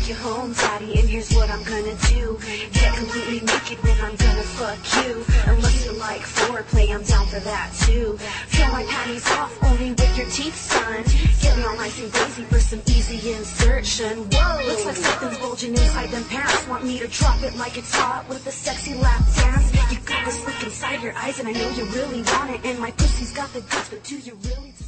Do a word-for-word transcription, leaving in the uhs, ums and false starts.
take you home, daddy, and here's what I'm gonna do. Get completely naked, then I'm gonna fuck you. Unless you like foreplay, I'm down for that too. Peel my panties off, only with your teeth, son. Get me all nice and crazy for some easy insertion. Whoa, looks like something's bulging inside them pants. Want me to drop it like it's hot with a sexy lap dance? You got this look inside your eyes, and I know you really want it. And my pussy's got the goods, but do you really?